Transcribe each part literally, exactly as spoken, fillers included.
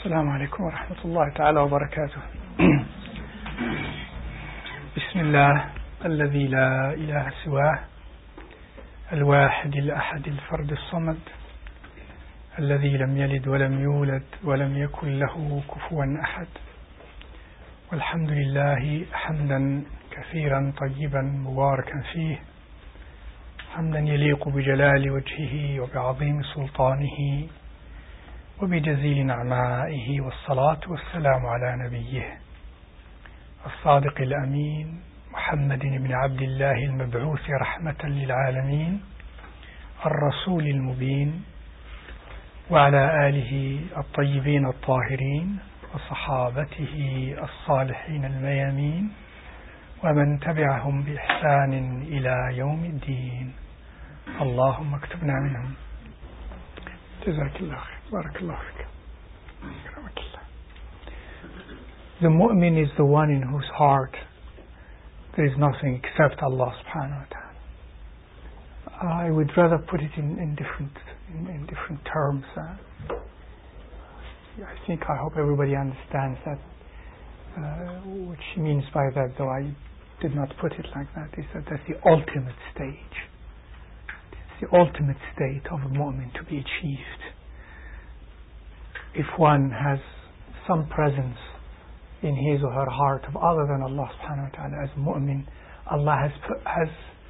السلام عليكم ورحمة الله تعالى وبركاته. بسم الله الذي لا إله سواه، الواحد الأحد الفرد الصمد، الذي لم يلد ولم يولد ولم يكن له كفوا أحد. والحمد لله حمدا كثيرا طيبا مباركا فيه، حمدا يليق بجلال وجهه وبعظيم سلطانه وبجزيل نعمائه، والصلاة والسلام على نبيه الصادق الأمين محمد بن عبد الله المبعوث رحمة للعالمين، الرسول المبين، وعلى آله الطيبين الطاهرين وصحابته الصالحين الميامين، ومن تبعهم بإحسان إلى يوم الدين. اللهم اكتبنا منهم. جزاك الله خير. بارك الله فيك. أكرمك الله. The mu'min is the one in whose heart there is nothing except Allah subhanahu wa ta'ala. I would rather put it in, in different in, in different terms. Uh, I think I hope everybody understands that. Uh, what she means by that, though I did not put it like that, is that that's the ultimate stage. It's the ultimate state of a mu'min to be achieved. If one has some presence in his or her heart of other than Allah subhanahu wa ta'ala as a mu'min, Allah has has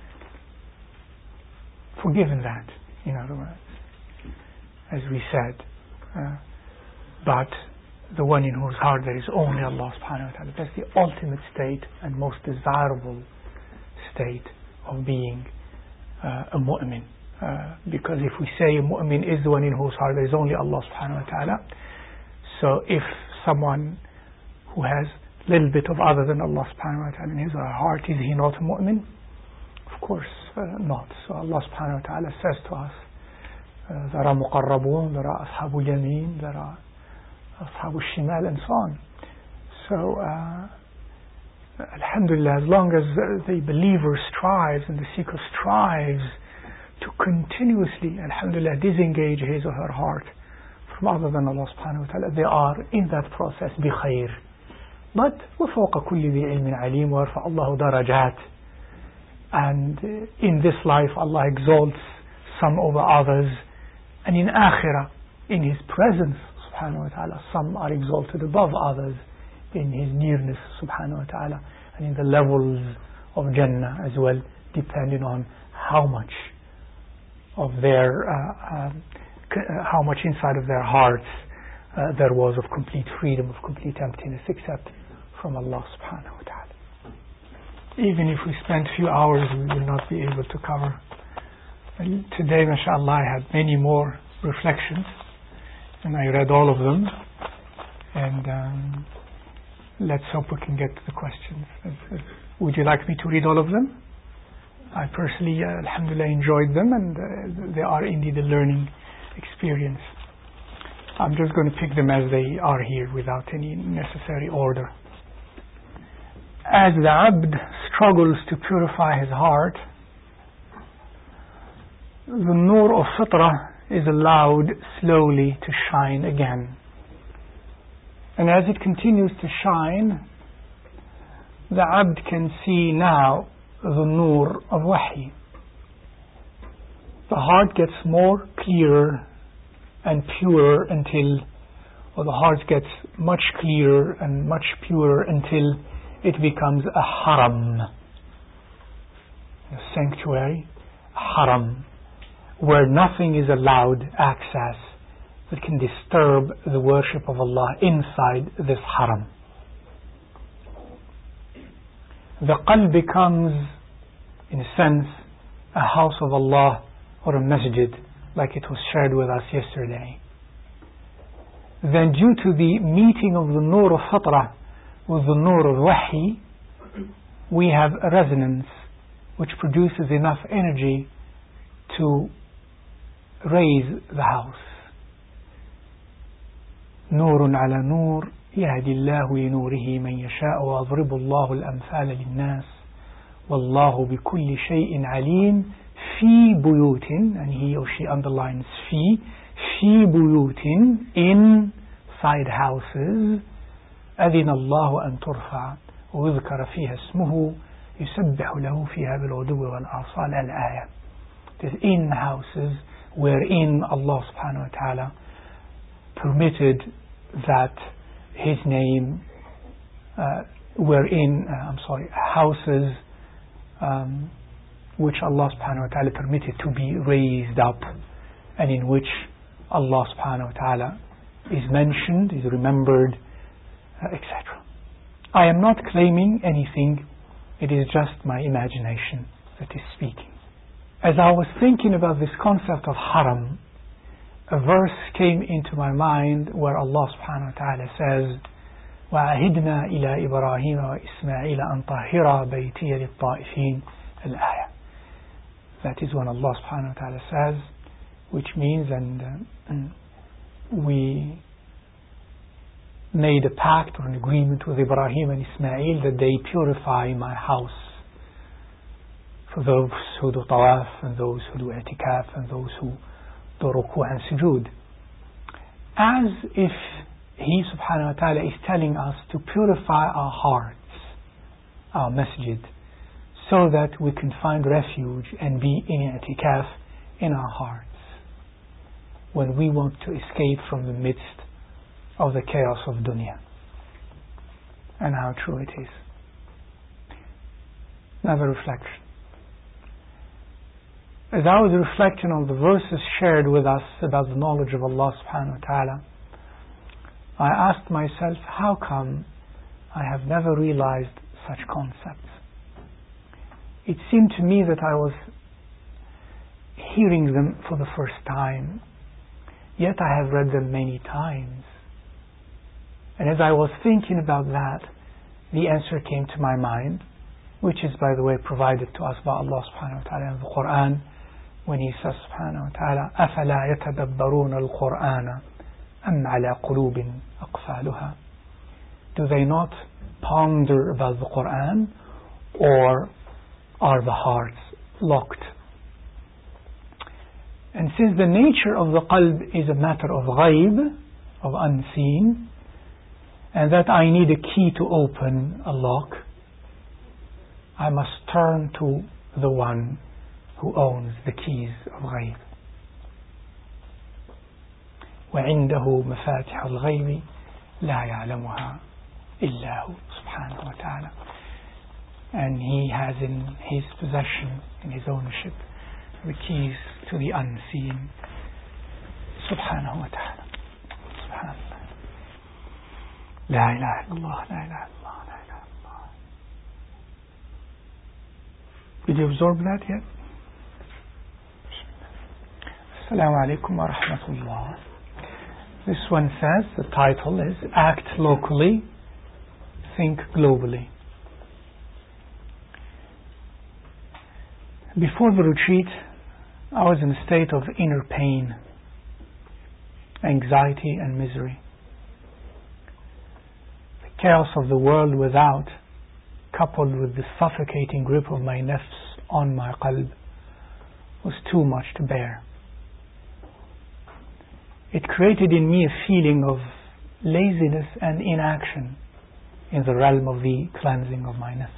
forgiven that, in other words, as we said. Uh, but the one in whose heart there is only Allah subhanahu wa ta'ala, that's the ultimate state and most desirable state of being uh, a mu'min. Uh, because if we say a mu'min is the one in whose heart there is only Allah subhanahu wa ta'ala, so if someone who has a little bit of other than Allah subhanahu wa ta'ala in his or her heart, is he not a mu'min? Of course uh, not. So Allah subhanahu wa ta'ala says to us, uh, there are muqarrabun, there are ashabul yameen, there are ashabul shimal, and so on. So uh, alhamdulillah, as long as uh, the believer strives and the seeker strives to continuously, alhamdulillah, disengage his or her heart from other than Allah subhanahu wa ta'ala, they are in that process bi khair. But وَفَوْقَ كُلِّ ذِي عِلْمٍ عَلِيمٍ وَيَرْفَعُ اللَّهُ دَرَجَاتٍ. And in this life Allah exalts some over others, and in akhirah, in His presence subhanahu wa ta'ala, some are exalted above others in His nearness subhanahu wa ta'ala, and in the levels of Jannah as well, depending on how much of their uh, um, c- uh, how much inside of their hearts uh, there was of complete freedom, of complete emptiness, except from Allah subhanahu wa ta'ala. Even if we spend a few hours, we will not be able to cover. And today, mashallah, I had many more reflections, and I read all of them, and um, let's hope we can get to the questions. Would you like me to read all of them? I personally, uh, alhamdulillah, enjoyed them, and uh, they are indeed a learning experience. I'm just going to pick them as they are here without any necessary order. As the abd struggles to purify his heart, the nur of fitrah is allowed slowly to shine again. And as it continues to shine, the abd can see now the nur of wahi. The heart gets more clearer and purer until, or the heart gets much clearer and much purer until it becomes a haram, a sanctuary, a haram, where nothing is allowed access that can disturb the worship of Allah inside this haram. The qalb becomes, in a sense, a house of Allah or a masjid, like it was shared with us yesterday. Then, due to the meeting of the nur of fitrah with the nur of wahi, we have a resonance which produces enough energy to raise the house. نور على نور يهدي الله لنوره من يشاء ويضرب الله الأمثال للناس والله بكل شيء عليم في بيوت, and he or she underlines في في بيوت, in outside houses, أذن الله أن ترفع ويذكر فيها اسمه يسبح له فيها بالغدو والآصال الآية. It is in houses wherein Allah subhanahu wa ta'ala permitted that His name, uh, wherein, uh, I'm sorry, houses um, which Allah subhanahu wa ta'ala permitted to be raised up, and in which Allah subhanahu wa ta'ala is mentioned, is remembered, uh, et cetera. I am not claiming anything, it is just my imagination that is speaking. As I was thinking about this concept of haram, a verse came into my mind where Allah subhanahu wa ta'ala says, وَعَهِدْنَا إِلَىٰ إِبْرَاهِيمَ وَإِسْمَاعِيلَ أَن طَهِّرَا بَيْتِيَ لِلطَّائِفِينَ الآية. That is when Allah subhanahu wa ta'ala says, which means, and, uh, and we made a pact or an agreement with Ibrahim and Ismail that they purify my house for those who do tawaf and those who do i'tikaf and those who do ruku' and sujood, as if He subhanahu wa ta'ala is telling us to purify our hearts, our masjid, so that we can find refuge and be in i'tikaf in our hearts when we want to escape from the midst of the chaos of dunya. And how true it is. Another reflection. As I was reflecting on the verses shared with us about the knowledge of Allah subhanahu wa ta'ala, I asked myself, how come I have never realized such concepts? It seemed to me that I was hearing them for the first time, yet I have read them many times. And as I was thinking about that, the answer came to my mind, which is, by the way, provided to us by Allah subhanahu wa ta'ala in the Quran, when He says subhanahu wa ta'ala, أَفَلَا يَتَدَبَّرُونَ الْقُرْآنَ أَمْ عَلَى قُلُوبٍ أَقْفَالُهَا. Do they not ponder about the Quran, or are the hearts locked? And since the nature of the qalb is a matter of ghaib, of unseen, and that I need a key to open a lock, I must turn to the one who owns the keys of ghaib. وعنده مفاتح الغيب لا يعلمها إلا هو سبحانه وتعالى. And He has in His possession, in His ownership, the keys to the unseen. Subhanahu wa ta'ala. Subhanallah. La ilaha illallah, la ilaha illallah, la ilaha illallah. Did you absorb that yet? Assalamu alaikum wa rahmatullah. This one says, the title is Act Locally, Think Globally. Before the retreat, I was in a state of inner pain, anxiety and misery. The chaos of the world without, coupled with the suffocating grip of my nafs on my qalb, was too much to bear. It created in me a feeling of laziness and inaction in the realm of the cleansing of my nafs,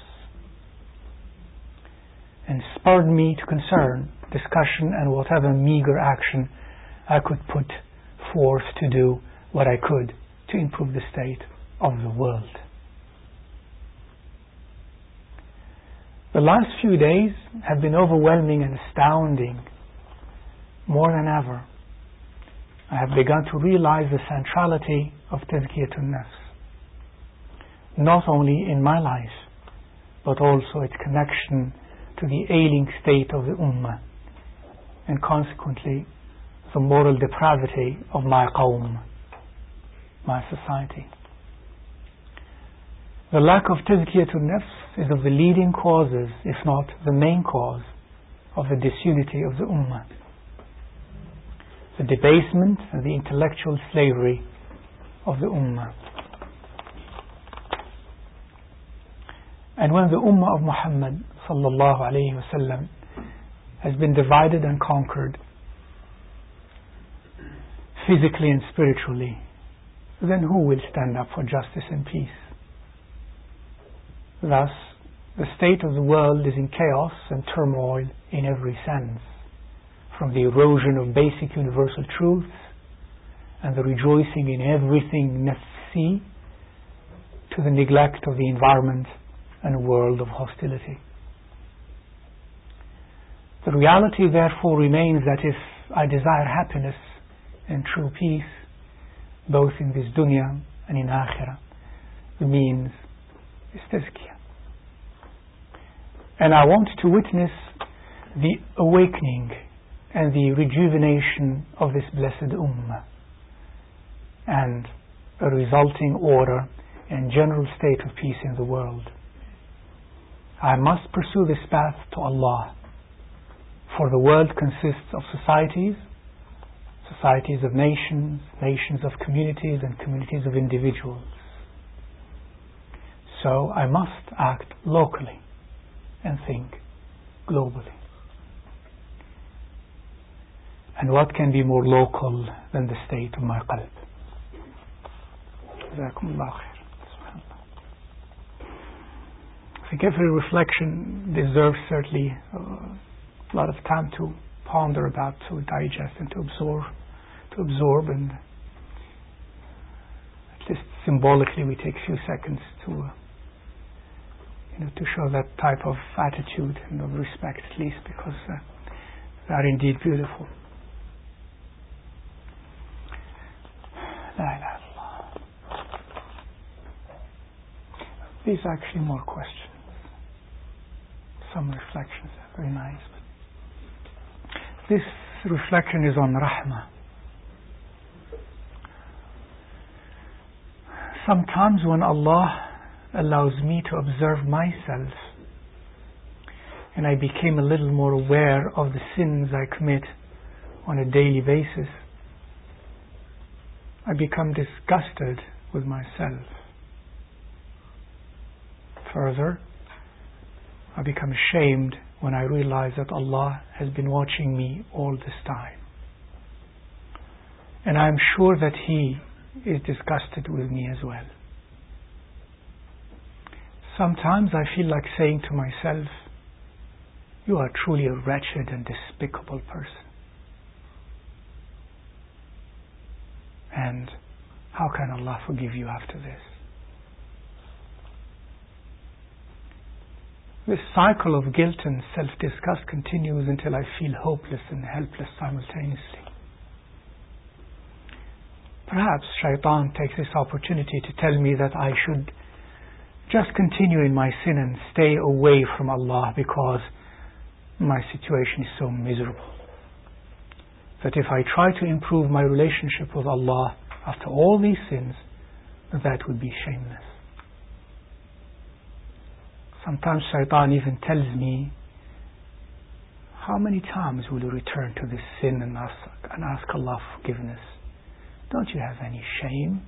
and spurred me to concern, discussion and whatever meager action I could put forth to do what I could to improve the state of the world. The last few days have been overwhelming and astounding. More than ever, I have begun to realize the centrality of Tazkiyatun Nafs, not only in my life, but also its connection to the ailing state of the Ummah, and consequently the moral depravity of my qawm, my society. The lack of Tazkiyatun Nafs is of the leading causes, if not the main cause, of the disunity of the Ummah, the debasement and the intellectual slavery of the Ummah. And when the Ummah of Muhammad sallallahu alayhi wa sallam has been divided and conquered, physically and spiritually, then who will stand up for justice and peace? Thus, the state of the world is in chaos and turmoil in every sense, from the erosion of basic universal truths and the rejoicing in everything nafsi to the neglect of the environment and a world of hostility. The reality therefore remains that if I desire happiness and true peace, both in this dunya and in akhirah, the means is tazkiyah. And I want to witness the awakening and the rejuvenation of this blessed ummah and a resulting order and general state of peace in the world. I must pursue this path to Allah, for the world consists of societies, societies of nations, nations of communities, and communities of individuals. So I must act locally and think globally. And what can be more local than the state of my qalb? Jazakumullah khair. I think every reflection deserves certainly uh, a lot of time to ponder about, to digest and to absorb, to absorb, and at least symbolically we take a few seconds to, uh, you know, to show that type of attitude and of respect, at least, because uh, they are indeed beautiful. La ilaha illallah. These are actually more questions. Some reflections are very nice. This reflection is on rahmah. Sometimes when Allah allows me to observe myself and I became a little more aware of the sins I commit on a daily basis, I become disgusted with myself. Further, I become ashamed when I realize that Allah has been watching me all this time. And I am sure that He is disgusted with me as well. Sometimes I feel like saying to myself, you are truly a wretched and despicable person. And how can Allah forgive you after this? This cycle of guilt and self-disgust continues until I feel hopeless and helpless simultaneously. Perhaps Shaitan takes this opportunity to tell me that I should just continue in my sin and stay away from Allah because my situation is so miserable. That if I try to improve my relationship with Allah after all these sins, that would be shameless. Sometimes Shaitan even tells me, how many times will you return to this sin and ask, and ask Allah forgiveness? Don't you have any shame?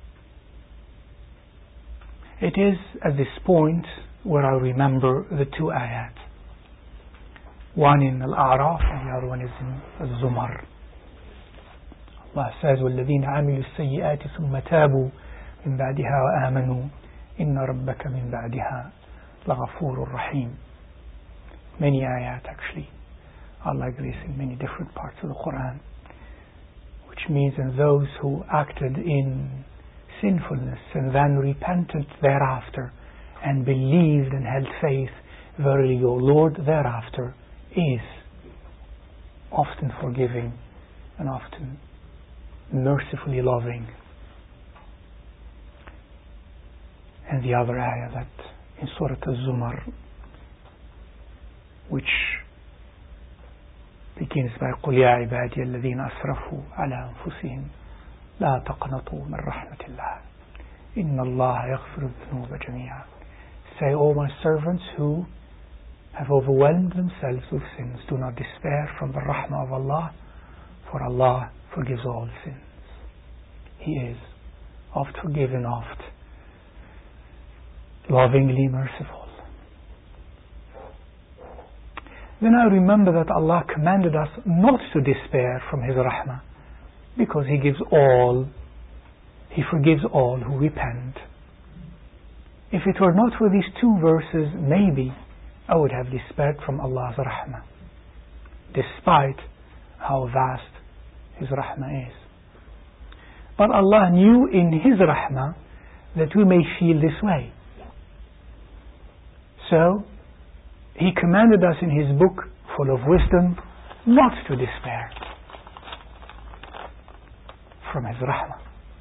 It is at this point where I remember the two ayat. One in Al-A'raf and the other one is in Al-Zumar. Allah says, وَالَّذِينَ عَمِلُوا السَّيِّئَاتِ ثُمَّ تَابُوا مِنْ بَعْدِهَا وَآمَنُوا إِنَّ رَبَّكَ مِنْ بَعْدِهَا لَغَفُورٌ رَحِيمٌ. Many ayat actually are like this in many different parts of the Quran, which means in those who acted in sinfulness and then repented thereafter and believed and held faith, verily your Lord thereafter is often forgiving and often mercifully loving. And the other ayah that in Surah Al-Zumar, which begins by قُلْ يَا عِبَادِيَ الَّذِينَ أَسْرَفُوا عَلَى أَنفُسِهِمْ لَا تَقْنَطُوا مِنْ رَحْمَةِ اللَّهِ إِنَّ اللَّهَ يَغْفِرُ الذُّنُوبَ جَمِيعًا. Say, O my servants who have overwhelmed themselves with sins, do not despair from the rahmah of Allah, for Allah forgives all sins. He is oft forgiven, oft lovingly merciful. Then I remember that Allah commanded us not to despair from His rahmah, because He gives all He forgives all who repent. If it were not for these two verses, maybe I would have despaired from Allah's rahmah, despite how vast His rahmah is. But Allah knew in His rahmah that we may feel this way. So He commanded us in His book, full of wisdom, not to despair from His rahmah.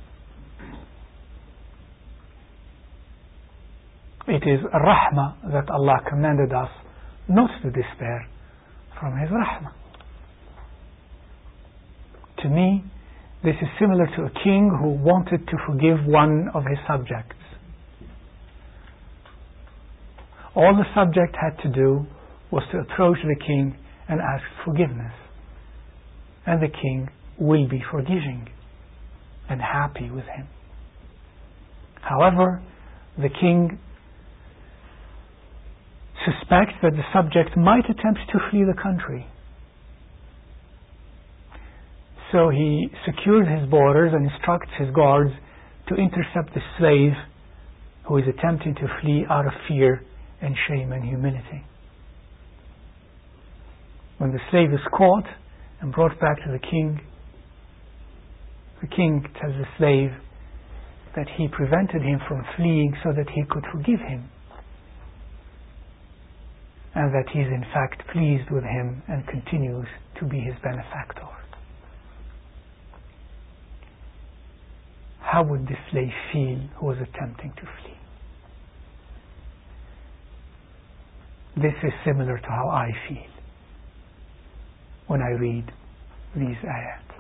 It is rahmah that Allah commanded us not to despair from His rahmah. To me, this is similar to a king who wanted to forgive one of his subjects. All the subject had to do was to approach the king and ask forgiveness. And the king will be forgiving and happy with him. However, the king suspects that the subject might attempt to flee the country. So he secures his borders and instructs his guards to intercept the slave who is attempting to flee out of fear and shame and humility. When the slave is caught and brought back to the king, the king tells the slave that he prevented him from fleeing so that he could forgive him, and that he is in fact pleased with him and continues to be his benefactor. How would the slave feel who was attempting to flee? This is similar to how I feel when I read these ayat.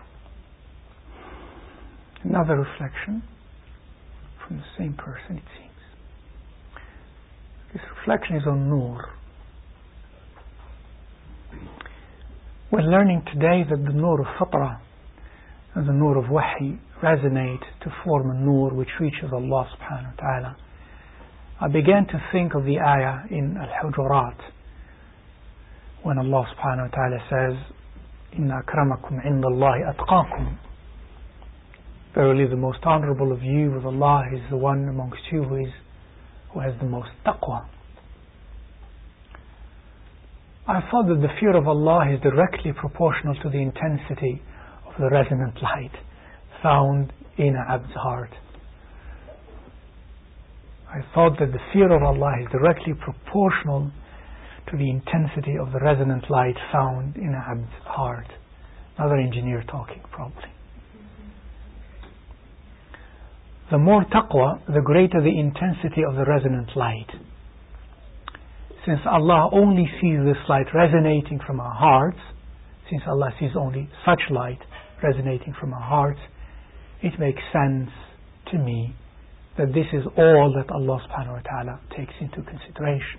Another reflection from the same person, it seems. This reflection is on Nur. We're learning today that the Nur of Fatra and the Nur of Wahi resonate to form a Nur which reaches Allah subhanahu wa ta'ala. I began to think of the ayah in Al-Hujurat when Allah subhanahu wa ta'ala says, Inna akramakum inda Allahi atqakum. Verily the most honorable of you with Allah is the one amongst you who is who has the most taqwa. I thought that the fear of Allah is directly proportional to the intensity of the resonant light found in a abd's heart. I thought that the fear of Allah is directly proportional to the intensity of the resonant light found in a abd's heart. Another engineer talking, probably. The more taqwa, the greater the intensity of the resonant light. Since Allah only sees this light resonating from our hearts, since Allah sees only such light resonating from our hearts, it makes sense to me that this is all that Allah subhanahu wa ta'ala takes into consideration.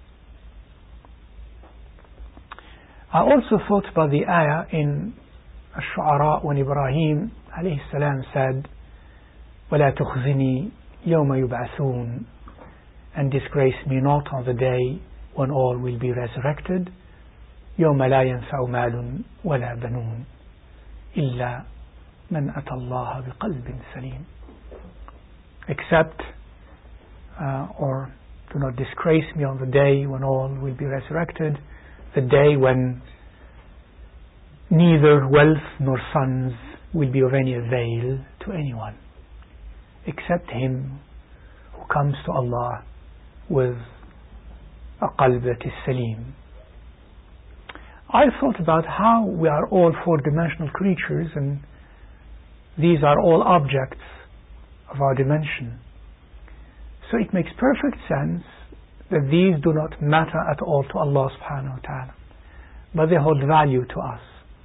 I also thought about the ayah in Ash-Shu'ara when Ibrahim alayhi salam said, وَلَا تُخْزِنِي يَوْمَ يُبْعَثُونَ, and disgrace me not on the day when all will be resurrected, يَوْمَ لَا يَنْفَعُ مَالٌ وَلَا بَنُونَ إِلَّا مَنْ أَتَى اللَّهَ بِقَلْبٍ سَلِيمٍ. Except, uh, or do not disgrace me on the day when all will be resurrected, the day when neither wealth nor sons will be of any avail to anyone, except him who comes to Allah with a qalb that is salim. I thought about how we are all four-dimensional creatures, and these are all objects of our dimension. So it makes perfect sense that these do not matter at all to Allah subhanahu wa ta'ala, but they hold value to us.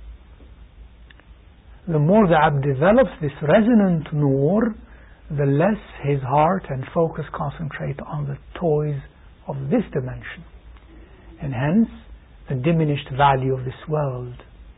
The more the abd develops this resonant nur, the less his heart and focus concentrate on the toys of this dimension, and hence the diminished value of this world.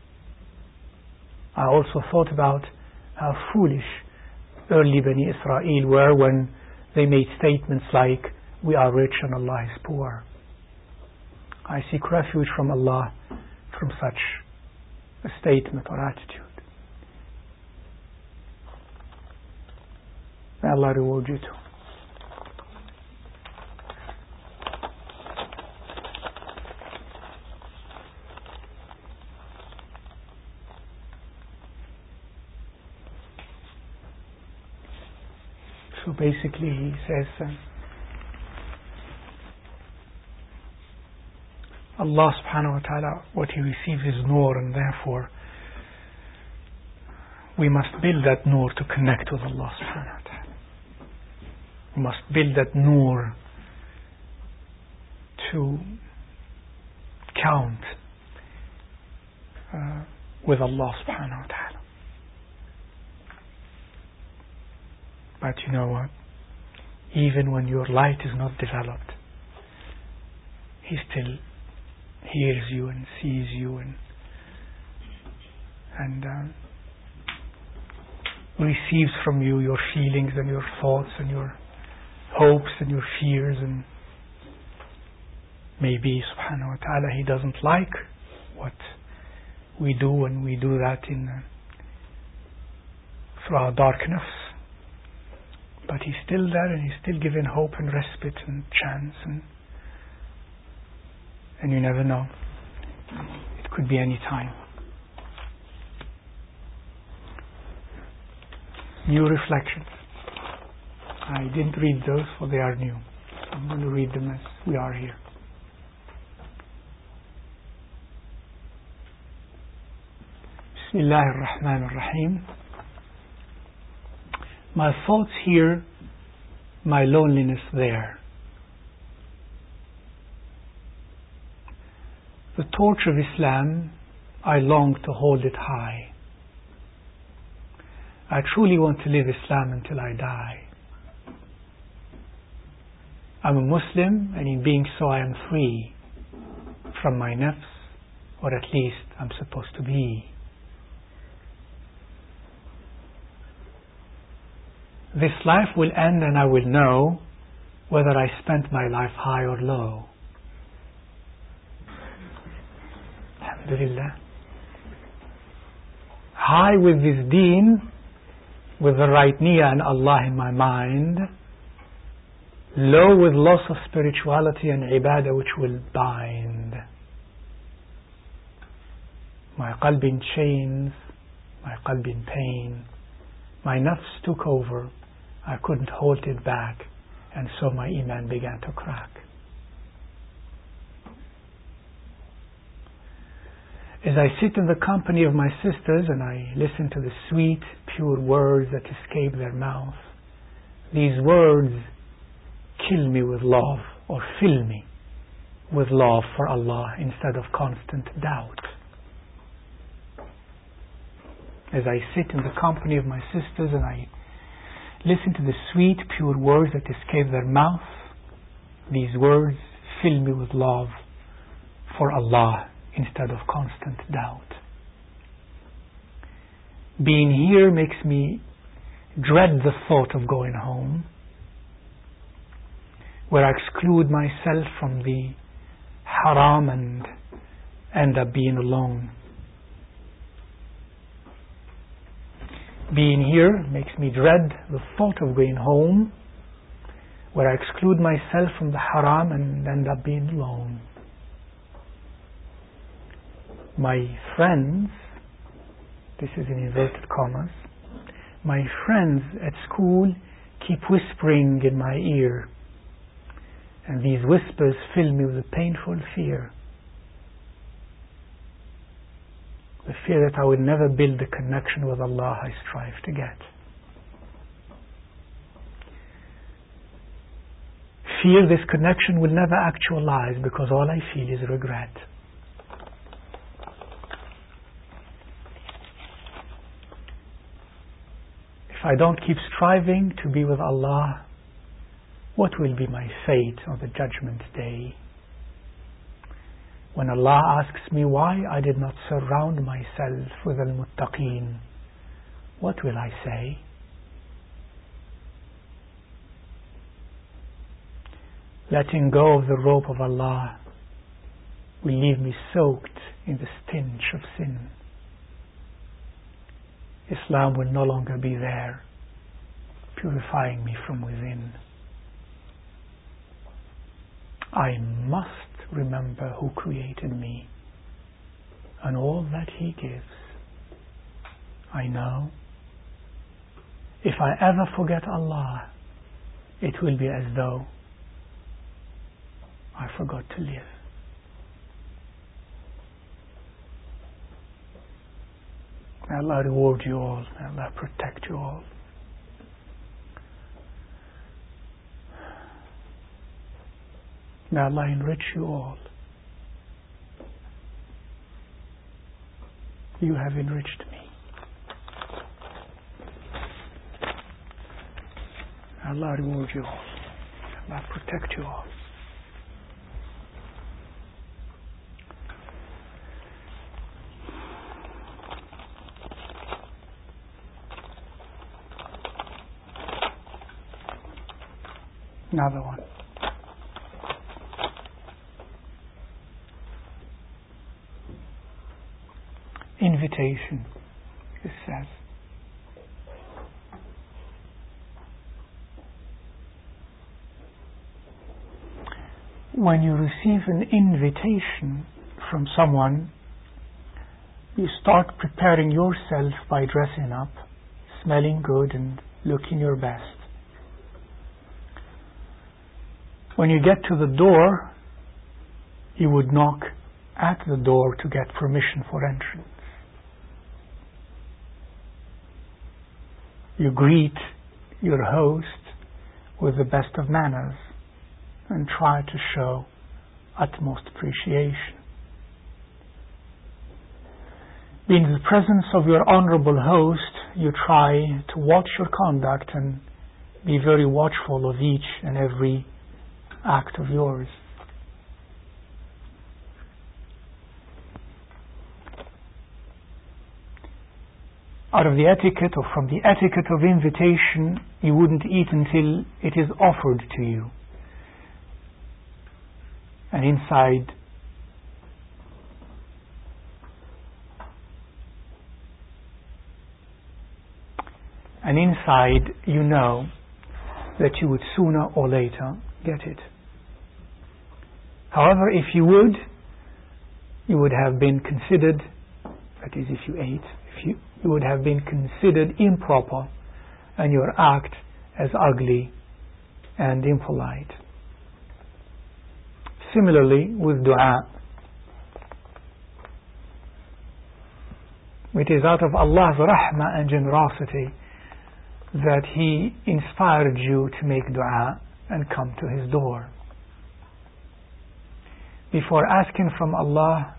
I also thought about how foolish early Bani Israel were when they made statements like, we are rich and Allah is poor. I seek refuge from Allah from such a statement or attitude. May Allah reward you too. So basically he says uh, Allah subhanahu wa ta'ala, what he receives is nur, and therefore we must build that nur to connect with Allah subhanahu wa ta'ala. We must build that nur to count uh, with Allah subhanahu wa ta'ala. But you know what? Even when your light is not developed, he still hears you and sees you and and um, receives from you your feelings and your thoughts and your hopes and your fears, and maybe subhanahu wa ta'ala he doesn't like what we do when we do that in uh, through our darkness, but he's still there and he's still giving hope and respite and chance, and and you never know, it could be any time. New reflections. I didn't read those, for they are new. So I'm going to read them as we are here. Bismillah ar-Rahman ar-Rahim. My thoughts here, my loneliness there. The torch of Islam, I long to hold it high. I truly want to live Islam until I die. I'm a Muslim, and in being so I am free from my nafs, or at least I'm supposed to be. This life will end and I will know whether I spent my life high or low. Alhamdulillah. High with this deen, with the right niyyah and Allah in my mind, low with loss of spirituality and ibadah which will bind. My qalb in chains, my qalb in pain, my nafs took over, I couldn't hold it back, and so my iman began to crack. As I sit in the company of my sisters and I listen to the sweet, pure words that escape their mouth, these words kill me with love, or fill me with love for Allah instead of constant doubt. As I sit in the company of my sisters and I listen to the sweet, pure words that escape their mouth, these words fill me with love for Allah instead of constant doubt. Being here makes me dread the thought of going home, where I exclude myself from the haram and end up being alone. Being here makes me dread the thought of going home, where I exclude myself from the haram and end up being alone. My friends, this is in inverted commas, my friends at school keep whispering in my ear, and these whispers fill me with a painful fear. The fear that I will never build the connection with Allah I strive to get. Fear this connection will never actualize because all I feel is regret. If I don't keep striving to be with Allah, what will be my fate on the Judgment Day? When Allah asks me why I did not surround myself with al-muttaqeen, what will I say? Letting go of the rope of Allah will leave me soaked in the stench of sin. Islam will no longer be there. purifying me from within. I must remember who created me and all that He gives. I know if I ever forget Allah, it will be as though I forgot to live. May Allah reward you all. May Allah protect you all. May Allah enrich you all. You have enriched me. May Allah reward you all. May Allah protect you all. Another one. Invitation, it says. When you receive an invitation from someone, you start preparing yourself by dressing up, smelling good and looking your best. When you get to the door, you would knock at the door to get permission for entrance. You greet your host with the best of manners and try to show utmost appreciation. Being in the presence of your honorable host, you try to watch your conduct and be very watchful of each and every act of yours. Out of the etiquette or from the etiquette of invitation, you wouldn't eat until it is offered to you. And inside and inside you know that you would sooner or later get it. However, if you would, you would have been considered, that is if you ate, if you, you would have been considered improper and your act as ugly and impolite. Similarly with dua. It is out of Allah's rahmah and generosity that He inspired you to make dua and come to His door. Before asking from Allah,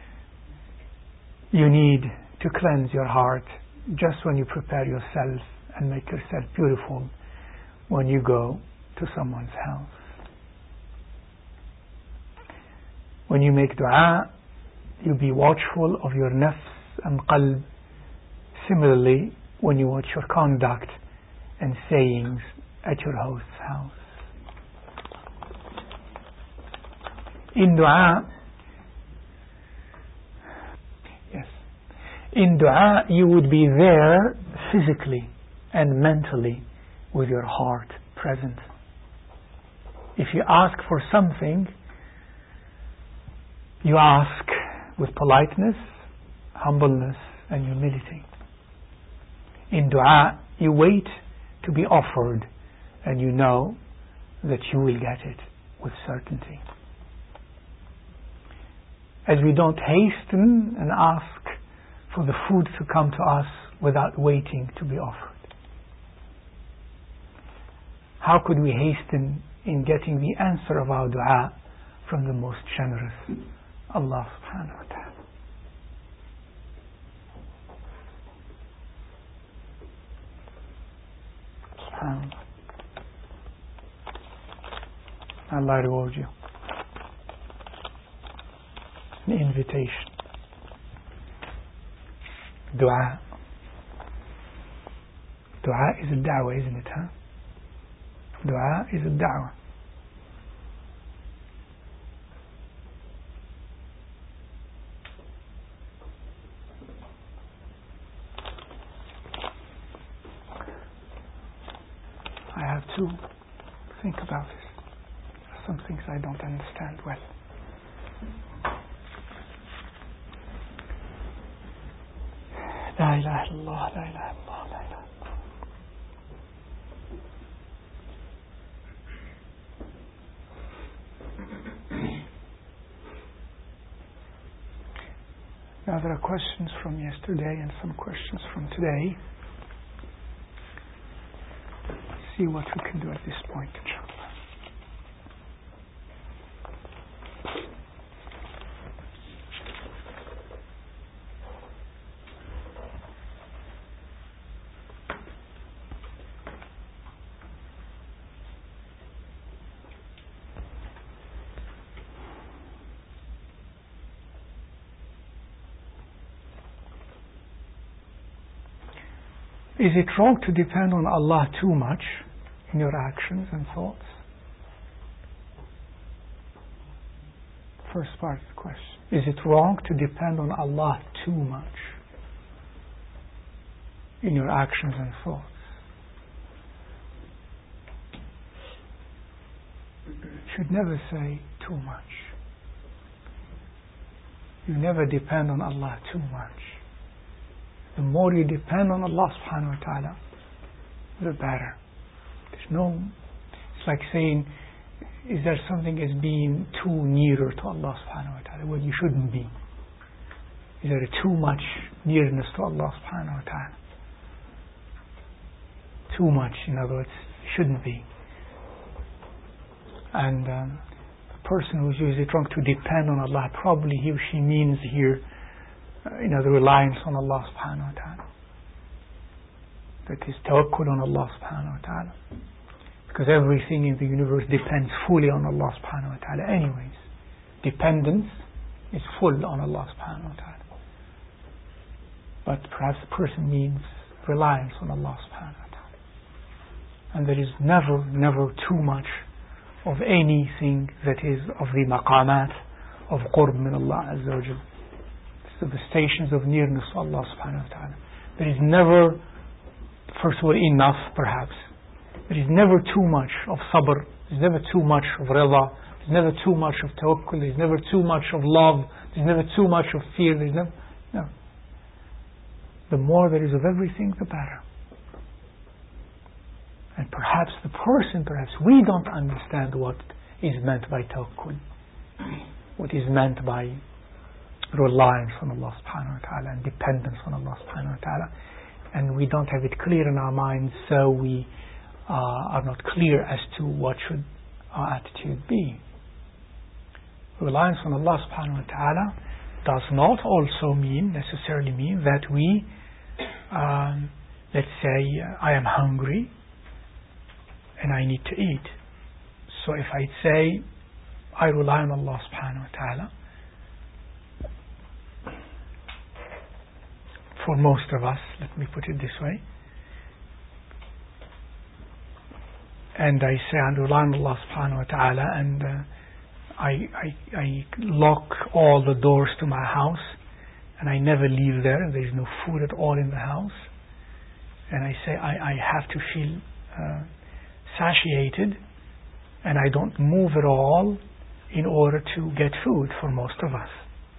you need to cleanse your heart just when you prepare yourself and make yourself beautiful when you go to someone's house. When you make dua, you be watchful of your nafs and qalb. Similarly, when you watch your conduct and sayings at your host's house. In dua, yes, in dua you would be there physically and mentally with your heart present. If you ask for something, you ask with politeness, humbleness and humility. In dua, you wait to be offered and you know that you will get it with certainty. As we don't hasten and ask for the food to come to us without waiting to be offered. How could we hasten in getting the answer of our dua from the most generous Allah subhanahu wa ta'ala? SubhanAllah. Allah reward you. An invitation. Dua. Dua is a da'wah, isn't it? Huh? Dua is a da'wah. I have to think about this. There are some things I don't understand well. La ilaha illallah, la ilaha illallah, la ilaha illallah. Now there are questions from yesterday and some questions from today. Let's see what we can do at this point, inshallah. Is it wrong to depend on Allah too much in your actions and thoughts? First part of the question. Is it wrong to depend on Allah too much in your actions and thoughts? You should never say too much. You never depend on Allah too much. The more you depend on Allah subhanahu wa ta'ala, the better. There's no, it's like saying, is there something as being too nearer to Allah subhanahu wa ta'ala? Well, you shouldn't be. Is there too much nearness to Allah subhanahu wa ta'ala? Too much, in other words, shouldn't be. And um, a person who's using it wrong to depend on Allah, probably he or she means here, Uh, you know, the reliance on Allah subhanahu wa ta'ala. That is tawakkul on Allah subhanahu wa ta'ala. Because everything in the universe depends fully on Allah subhanahu wa ta'ala anyways. Dependence is full on Allah subhanahu wa ta'ala. But perhaps the person means reliance on Allah subhanahu wa ta'ala. And there is never, never too much of anything that is of the maqamat of qurb min Allah azza wa jalla. Of the stations of nearness to Allah subhanahu wa ta'ala. There is never, first of all, enough perhaps. There is never too much of sabr. There's never too much of rida. There's never too much of tawakkul. There's never too much of love. There's never too much of fear. There's never, no. The more there is of everything, the better. And perhaps the person, perhaps we don't understand what is meant by tawakkul. What is meant by reliance on Allah subhanahu wa ta'ala and dependence on Allah subhanahu wa ta'ala, and we don't have it clear in our minds, so we uh, are not clear as to what should our attitude be. Reliance on Allah subhanahu wa ta'ala does not also mean, necessarily mean, that we um, let's say uh, I am hungry and I need to eat. So if I say I rely on Allah subhanahu wa ta'ala, for most of us, let me put it this way, and I say I rely on Allah subhanahu wa ta'ala, and uh, I, I, I lock all the doors to my house and I never leave there, and there is no food at all in the house, and I say I, I have to feel uh, satiated and I don't move at all in order to get food, for most of us.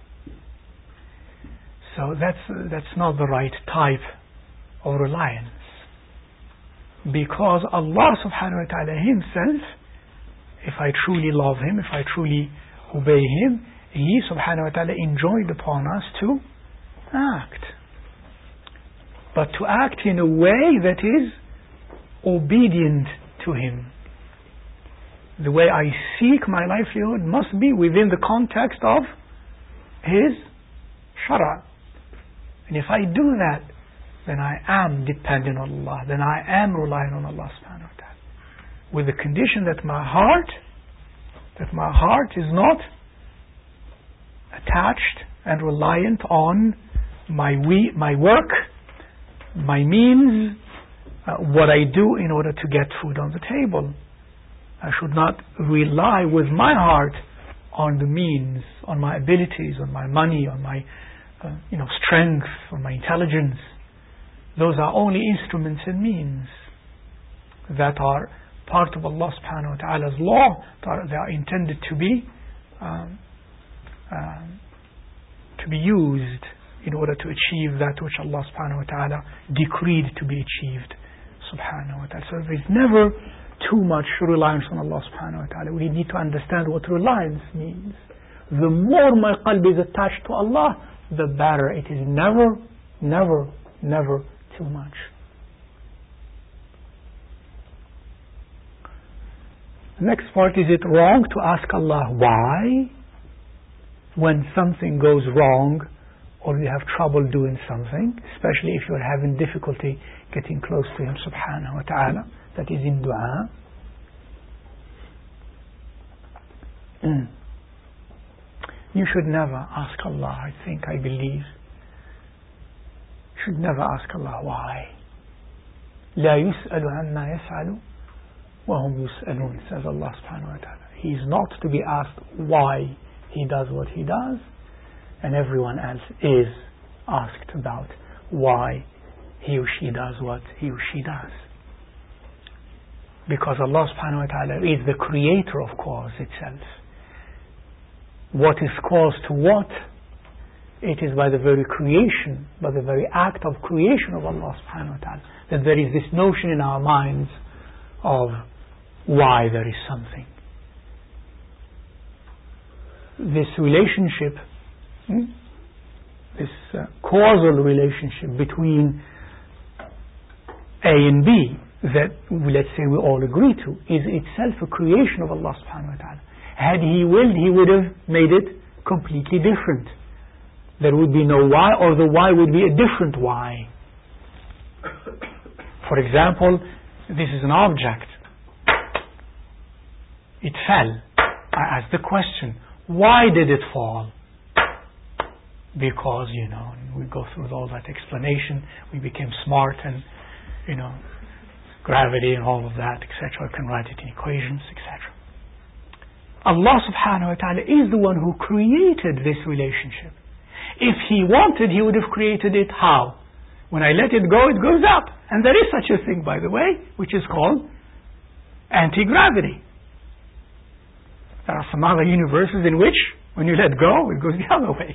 So that's that's not the right type of reliance, because Allah subhanahu wa ta'ala himself, if I truly love him, if I truly obey him, he subhanahu wa ta'ala enjoined upon us to act, but to act in a way that is obedient to him. The way I seek my livelihood must be within the context of his shara. And if I do that, then I am dependent on Allah, then I am relying on Allah subhanahu wa ta'ala, with the condition that my heart that my heart is not attached and reliant on my we, my work, my means, uh, what I do in order to get food on the table. I should not rely with my heart on the means, on my abilities, on my money, on my Uh, you know, strength, or my intelligence. Those are only instruments and means. that are part of Allah subhanahu wa ta'ala's law, they are intended to be um, um, to be used in order to achieve that which Allah subhanahu wa ta'ala decreed to be achieved subhanahu wa ta'ala. So there is never too much reliance on Allah subhanahu wa ta'ala. We need to understand what reliance means. The more my qalb is attached to Allah, the better. It is never, never, never too much. The next part, is it wrong to ask Allah why when something goes wrong or you have trouble doing something, especially if you're having difficulty getting close to Him subhanahu wa ta'ala, that is in dua. Mm. You should never ask Allah, I think, I believe, you should never ask Allah why. لا يسأل عما يفعل وهم يسألون, says Allah subhanahu wa ta'ala. He is not to be asked why He does what He does, and everyone else is asked about why he or she does what he or she does. Because Allah subhanahu wa ta'ala is the creator of cause itself. What is cause to what? It is by the very creation, by the very act of creation of Allah subhanahu wa ta'ala, that there is this notion in our minds of why there is something. This relationship, hmm, this uh, causal relationship between A and B, that let's say we all agree to, is itself a creation of Allah subhanahu wa ta'ala. Had He willed, He would have made it completely different. There would be no why, or the why would be a different why. For example, this is an object. It fell. I ask the question, why did it fall? Because, you know, we go through all that explanation, we became smart, and, you know, gravity and all of that, et cetera. I can write it in equations, et cetera. Allah subhanahu wa ta'ala is the one who created this relationship. If He wanted, He would have created it how? When I let it go, it goes up. And there is such a thing, by the way, which is called anti-gravity. There are some other universes in which, when you let go, it goes the other way.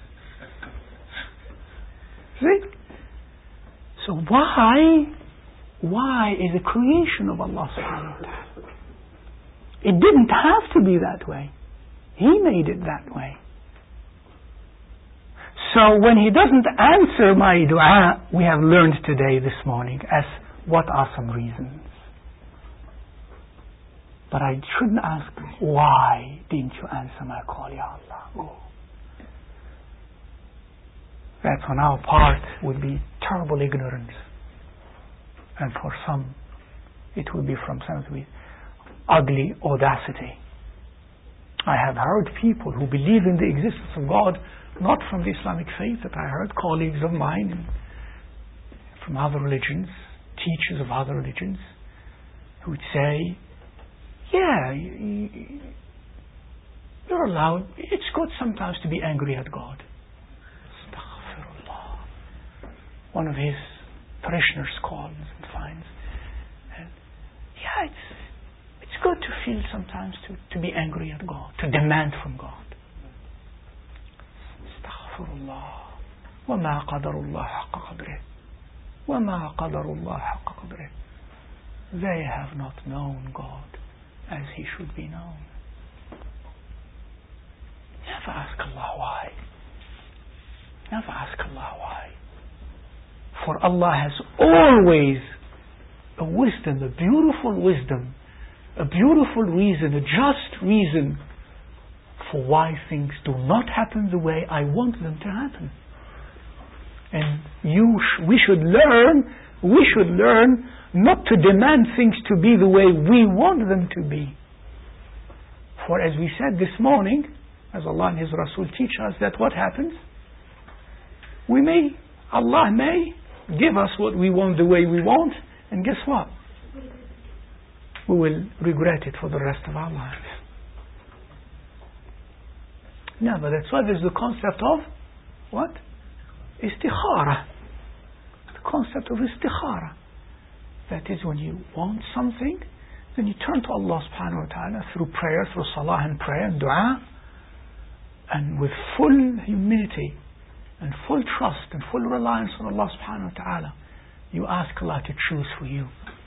See? So why, why is a creation of Allah subhanahu wa ta'ala? It didn't have to be that way. He made it that way. So when He doesn't answer my dua, we have learned today, this morning, as what are some reasons. But I shouldn't ask, why didn't you answer my call, Ya Allah? Oh. That on our part would be terrible ignorance. And for some, it would be from some with ugly audacity. I have heard people who believe in the existence of God, not from the Islamic faith, that I heard colleagues of mine from other religions, teachers of other religions, who would say, yeah, you're allowed, it's good sometimes to be angry at God. Astaghfirullah. One of his parishioners calls and finds, and yeah, it's it's good to feel sometimes to, to be angry at God, to demand from God. Astaghfirullah. وَمَا قَدَرُ اللَّهَ حَقَّ قَدْرِهِ وَمَا قَدَرُ اللَّهَ حَقَّ قَدْرِهِ. They have not known God as He should be known. Never ask Allah why. Never ask Allah why. For Allah has always a wisdom, a beautiful wisdom, a beautiful reason, a just reason for why things do not happen the way I want them to happen. And you, sh- we should learn, we should learn not to demand things to be the way we want them to be. For as we said this morning, as Allah and His Rasul teach us, that what happens? We may, Allah may give us what we want the way we want, and guess what? We will regret it for the rest of our lives. No, but that's why there's the concept of what? Istikhara. The concept of istikhara. That is, when you want something, then you turn to Allah subhanahu wa ta'ala through prayer, through salah and prayer and dua, and with full humility and full trust and full reliance on Allah subhanahu wa ta'ala, you ask Allah to choose for you.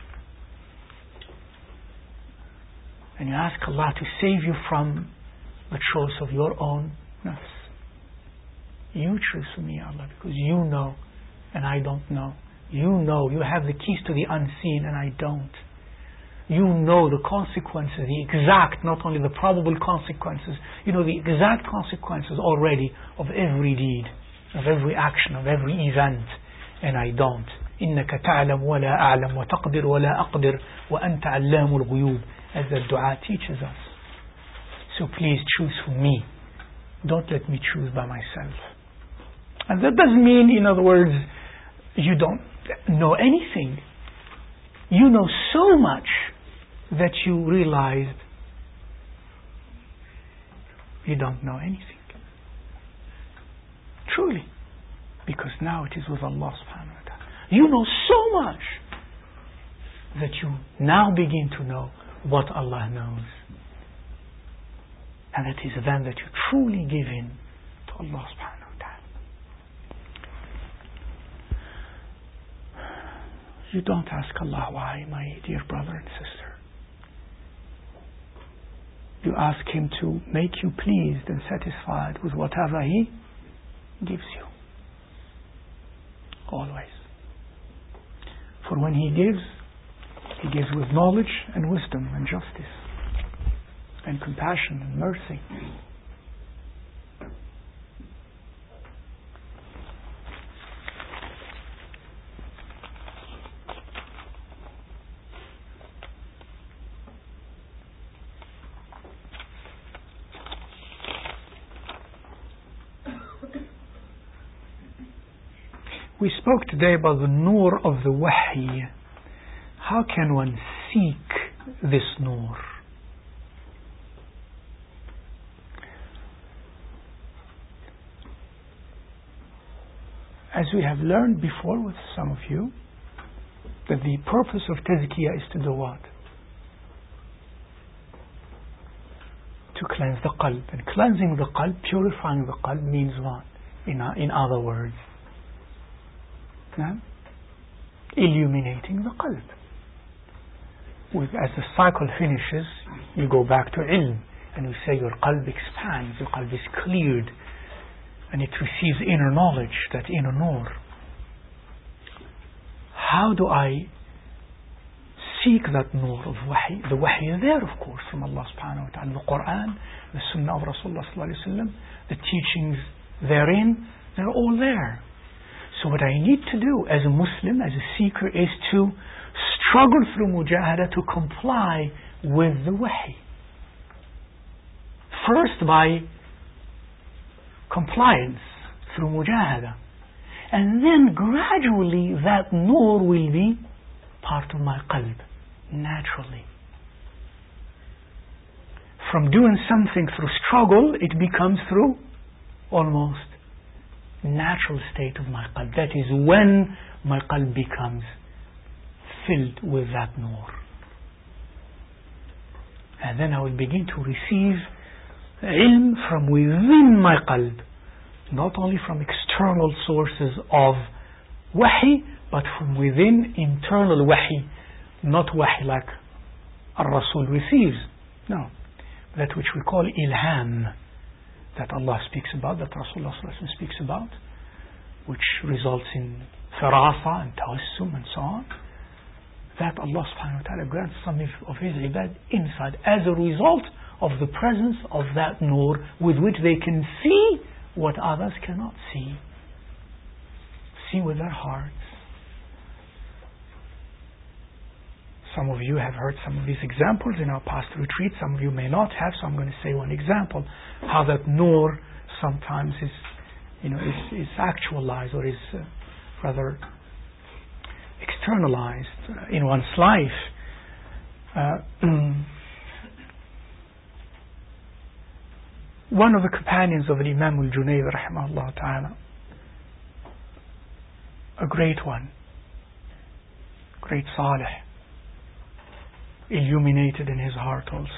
And you ask Allah to save you from the choice of your own nafs. You choose for me, Allah, because you know and I don't know. You know, you have the keys to the unseen and I don't. You know the consequences, the exact, not only the probable consequences, you know the exact consequences already of every deed, of every action, of every event, and I don't. إنك تعلم ولا أعلم وتقدر ولا أقدر وأنت علام الغيوب, as the dua teaches us. So please choose for me. Don't let me choose by myself. And that doesn't mean, in other words, you don't know anything. You know so much that you realized you don't know anything. Truly. Because now it is with Allah subhanahu wa ta'ala. You know so much that you now begin to know what Allah knows. And that is then that you truly give in to Allah subhanahu wa ta'ala. You don't ask Allah why, my dear brother and sister. You ask Him to make you pleased and satisfied with whatever He gives you. Always. For when He gives, He gives with knowledge and wisdom and justice and compassion and mercy. We spoke today about the nur of the wahy. How can one seek this nur? As we have learned before with some of you, that the purpose of tazkiyah is to do what? To cleanse the qalb. And cleansing the qalb, purifying the qalb means what? In, in other words, no? Illuminating the qalb. With, as the cycle finishes, you go back to ilm, and you say your qalb expands, your qalb is cleared, and it receives inner knowledge, that inner nur. How do I seek that nur of wahy? The wahy is there, of course, from Allah subhanahu wa ta'ala. The Quran, the Sunnah of Rasulullah sallallahu alayhi wa sallam, the teachings therein, they're all there. So what I need to do as a Muslim, as a seeker, is to struggle through mujahada to comply with the wahy. First by compliance through mujahada. And then gradually that nur will be part of my qalb, naturally. From doing something through struggle, it becomes through almost natural state of my qalb. That is when my qalb becomes filled with that nur. And then I will begin to receive ilm from within my qalb, not only from external sources of wahy, but from within internal wahy, not wahy like Ar-Rasul receives, no, that which we call ilham, that Allah speaks about, that Rasulullah speaks about, which results in firasa and tawassum and so on, that Allah subhanahu wa ta'ala grants some of His ibad inside as a result of the presence of that nur with which they can see what others cannot see. See with their hearts. Some of you have heard some of these examples in our past retreat. Some of you may not have, so I'm going to say one example. How that nur sometimes is, you know, is, is actualized or is uh, rather externalized uh, in one's life. Uh, one of the companions of Imam al-Junayd rahimahullah ta'ala, a great one, great Salih, illuminated in his heart also.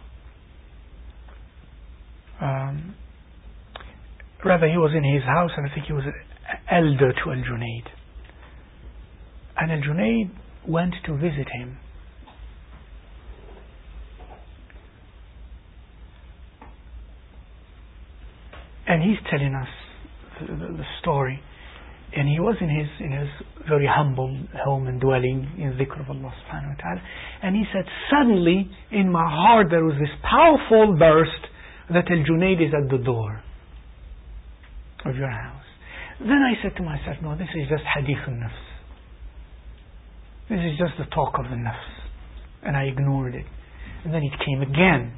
Um, rather, he was in his house, and I think he was an elder to Al-Junaid. And Al-Junaid went to visit him. And he's telling us the, the, the story. And he was in his in his very humble home and dwelling in dhikr of Allah subhanahu wa ta'ala. And he said, suddenly in my heart there was this powerful burst that Al-Junaid is at the door of your house. Then I said to myself, no, this is just hadith al-nafs. This is just the talk of the nafs. And I ignored it. And then it came again.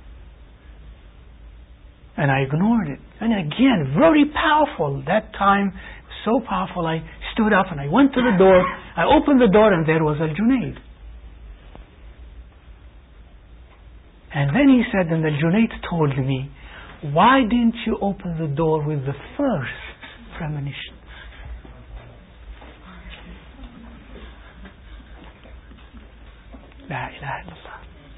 And I ignored it. And again, very powerful. That time, so powerful, I stood up and I went to the door. I opened the door and there was Al-Junaid. And then he said, and Al-Junaid told me, why didn't you open the door with the first premonition? La ilaha illallah.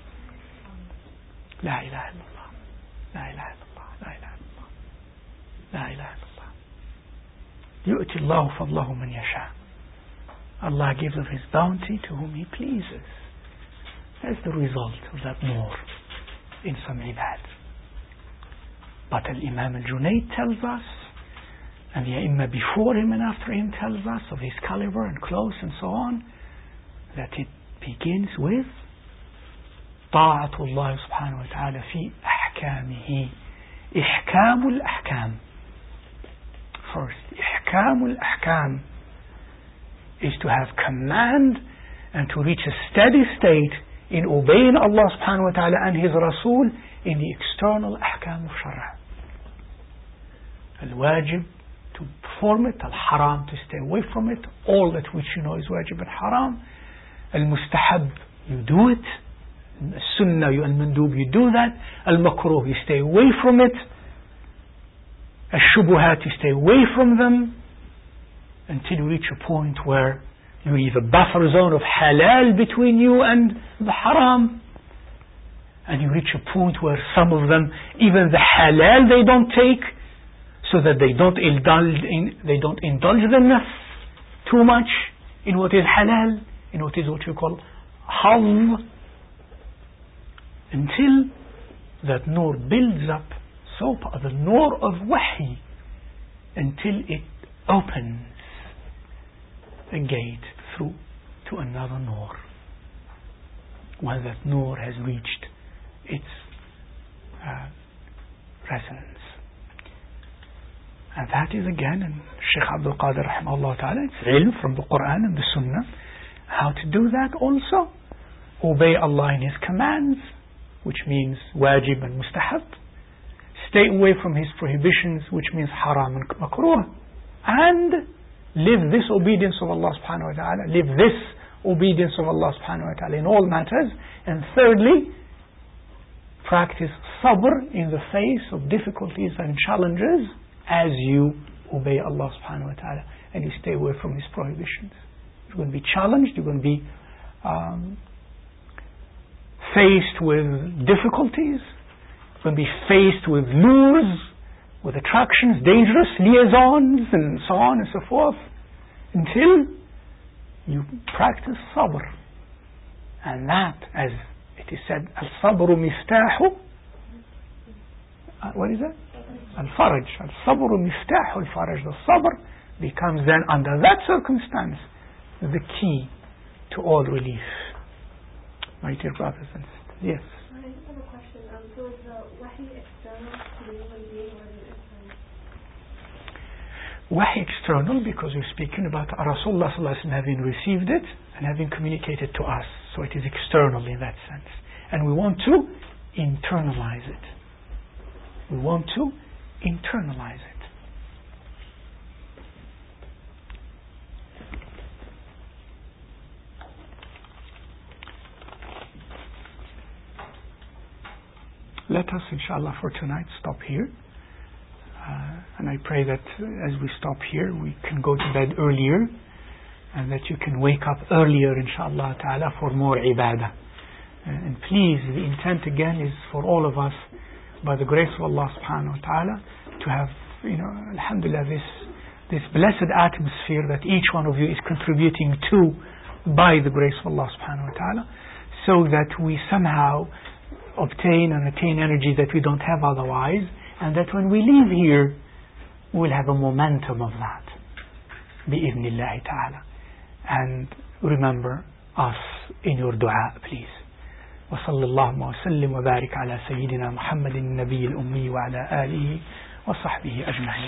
La ilaha illallah. La ilaha illallah. La ilaha illallah. La ilaha illallah. يؤتي الله فضله من يشاء. Allah gives of His bounty to whom He pleases. That's the result of that nur in some ibad. But Al-Imam Al-Junaid tells us, and the Imam before him and after him tells us of his caliber and close and so on, that it begins with طاعة الله سبحانه وتعالى في أحكامه. إحكام الأحكام. First, إحكام الأحكام is to have command and to reach a steady state in obeying Allah subhanahu wa ta'ala and His Rasul in the external أحكام of Shara. Al-wajib, to perform it. Al-haram, to stay away from it. All that which you know is wajib and haram. Al-mustahab, you do it. Al-sunnah, you al-mandub, you do that. Al-makruh, you stay away from it. Al-shubuhat, you stay away from them until you reach a point where you leave a buffer zone of halal between you and the haram. And you reach a point where some of them, even the halal they don't take, so that they don't indulge in, they don't indulge the nafs too much in what is halal, in what is what you call hazm, until that nur builds up, so the nur of wahi, until it opens a gate through to another nur. When that nur has reached its uh, resonance. And that is again, and Shaykh Abdul Qadir rahimahullah ta'ala, it's ilm from the Quran and the Sunnah. How to do that also? Obey Allah in His commands, which means wajib and mustahab. Stay away from His prohibitions, which means haram and makruh. And live this obedience of Allah subhanahu wa ta'ala, live this obedience of Allah subhanahu wa ta'ala in all matters. And thirdly, practice sabr in the face of difficulties and challenges as you obey Allah subhanahu wa ta'ala and you stay away from His prohibitions. You're going to be challenged, you're going to be um, faced with difficulties, you're going to be faced with lures, with attractions, dangerous liaisons and so on and so forth, until you practice sabr. And that, as it is said, al-sabru miftahu, uh, what is that? Al-faraj. Al-sabru miftahu al-faraj. The sabr becomes then, under that circumstance, the key to all relief. My dear brothers and sisters. Yes? I just have a question. Um, so is the wahi external to the human being or is it internal? Wahi external, because we're speaking about Rasulullah sallallahu alaihi wasallam having received it and having communicated to us. So it is external in that sense. And we want to internalize it. We want to internalize it. Let us, inshallah, for tonight stop here. Uh, and I pray that as we stop here, we can go to bed earlier and that you can wake up earlier, inshallah ta'ala, for more ibadah. And please, the intent again is for all of us, by the grace of Allah subhanahu wa ta'ala, to have, you know, alhamdulillah, this this blessed atmosphere that each one of you is contributing to by the grace of Allah subhanahu wa ta'ala, so that we somehow obtain and attain energy that we don't have otherwise, and that when we leave here, we'll have a momentum of that. Bi-idhnillahi ta'ala. And remember us in your dua, please. وصلى الله وسلم وبارك على سيدنا محمد النبي الأمي وعلى آله وصحبه أجمعين.